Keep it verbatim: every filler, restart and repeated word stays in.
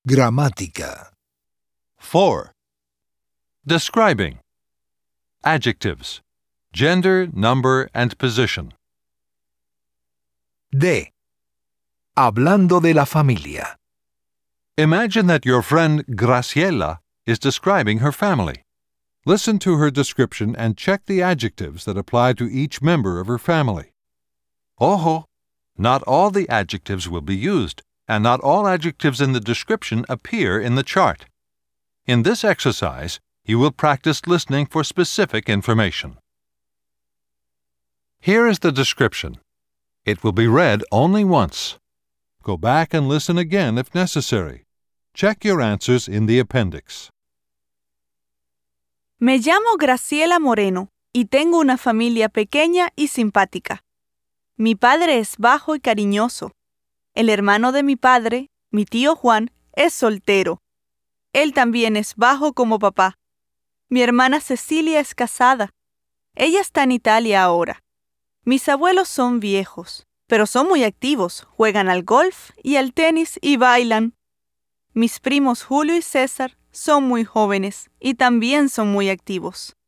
Gramática. four. Describing. Adjectives. Gender, number, and position. D. Hablando de la familia. Imagine that your friend Graciela is describing her family. Listen to her description and check the adjectives that apply to each member of her family. Ojo! Not all the adjectives will be used, and not all adjectives in the description appear in the chart. In this exercise, you will practice listening for specific information. Here is the description. It will be read only once. Go back and listen again if necessary. Check your answers in the appendix. Me llamo Graciela Moreno y tengo una familia pequeña y simpática. Mi padre es bajo y cariñoso. El hermano de mi padre, mi tío Juan, es soltero. Él también es bajo como papá. Mi hermana Cecilia es casada. Ella está en Italia ahora. Mis abuelos son viejos, pero son muy activos. Juegan al golf y al tenis y bailan. Mis primos Julio y César son muy jóvenes y también son muy activos.